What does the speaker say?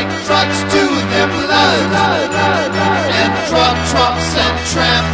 drugs to their blood, and drop trucks and tramp